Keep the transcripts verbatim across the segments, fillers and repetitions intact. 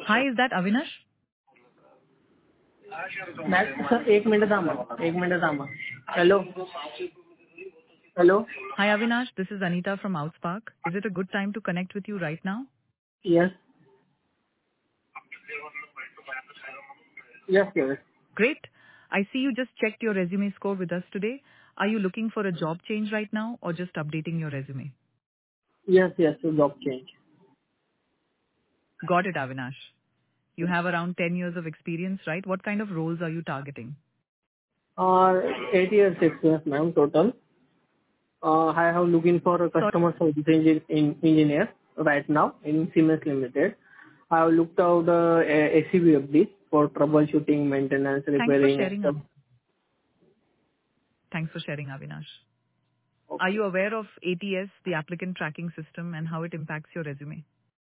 Hi, is that Avinash? मॅट sir एक minute थांबा एक मिनिट थांबा hello hello Hi, Avinash. This is Anita from Outspark. Is it a good time to connect with you right now? Yes yes yes Great. I see you just checked your resume score with us today. Are you looking for a job change right now or just updating your resume? Yes yes job change Got it, Avinash. You have around ten years of experience, right? What kind of roles are you targeting? और eight years experience ma'am total. uh, I have looking for a Sorry, customer service engin- in- engineer right now in Siemens Limited. I have looked out the uh, A C V F D for troubleshooting, maintenance, thanks for repairing and sharing. stuff. Av- Thanks for sharing, Avinash. Are Okay. you aware of A T S, the applicant tracking system, and how it impacts your resume?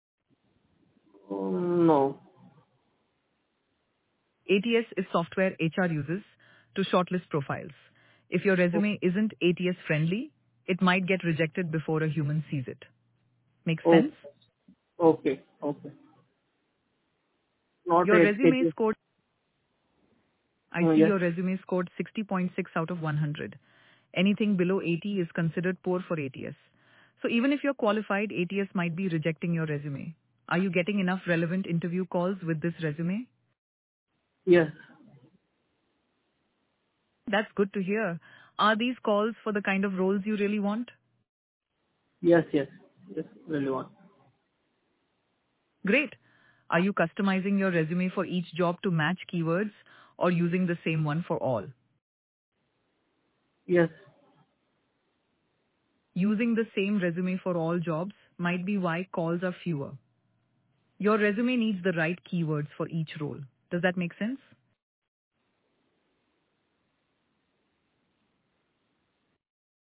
Um, no. A T S is software H R uses to shortlist profiles. If your resume isn't A T S friendly, it might get rejected before a human sees it. Makes Oh, sense? okay. Okay. Not Your eight. resume eight. scored, I Oh, see yes. your resume scored sixty point six out of one hundred. Anything below eighty is considered poor for A T S. So even if you're qualified, A T S might be rejecting your resume. Are you getting enough relevant interview calls with this resume? Yes. That's good to hear. Are these calls for the kind of roles you really want? Yes. Yes. Yes. Really want. Great. Are you customizing your resume for each job to match keywords or using the same one for all? Yes. Using the same resume for all jobs might be why calls are fewer. Your resume needs the right keywords for each role. Does that make sense?